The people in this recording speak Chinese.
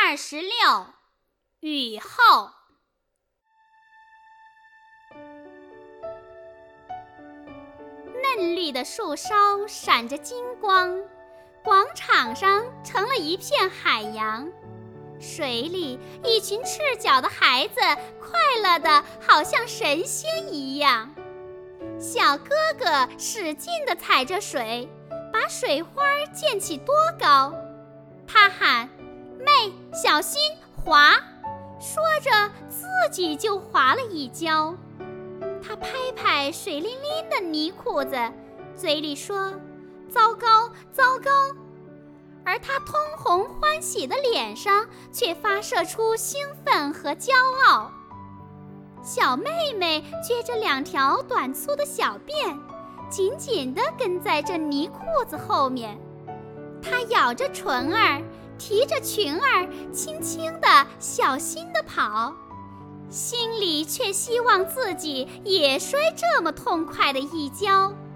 26雨后。嫩绿的树梢闪着金光，广场上成了一片海洋，水里一群赤脚的孩子快乐得好像神仙一样。小哥哥使劲地踩着水，把水花溅起多高。他喊：妹，小心滑！说着自己就滑了一跤。他拍拍水淋淋的泥裤子，嘴里说：糟糕，糟糕！而他通红欢喜的脸上却发射出兴奋和骄傲。小妹妹撅着2条短粗的小辫，紧紧地跟在这泥裤子后面。她咬着唇儿，提着裙儿，轻轻地小心地跑，心里却希望自己也摔这么痛快的一跤。